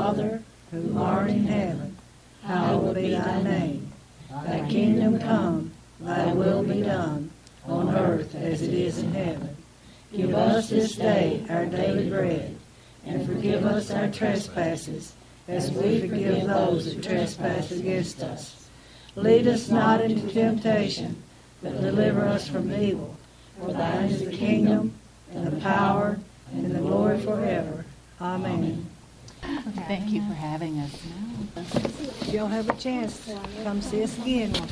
Father, who art in heaven, hallowed be thy name. Thy kingdom come, thy will be done, on earth as it is in heaven. Give us this day our daily bread, and forgive us our trespasses, as we forgive those who trespass against us. Lead us not into temptation, but deliver us from evil. For thine is the kingdom, and the power, and the glory forever. Amen. Thank you for having us. If y'all have a chance, come see us again.